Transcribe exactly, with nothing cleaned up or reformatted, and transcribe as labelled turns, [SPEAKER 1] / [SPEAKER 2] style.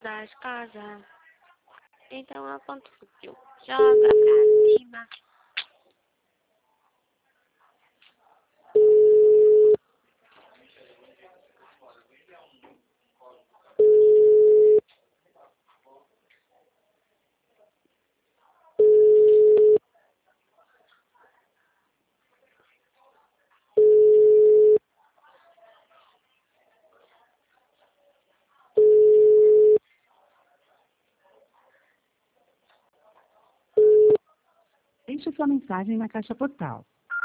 [SPEAKER 1] das casas. Então é o ponto fútil. Joga pra cima.
[SPEAKER 2] Deixe sua mensagem na caixa postal.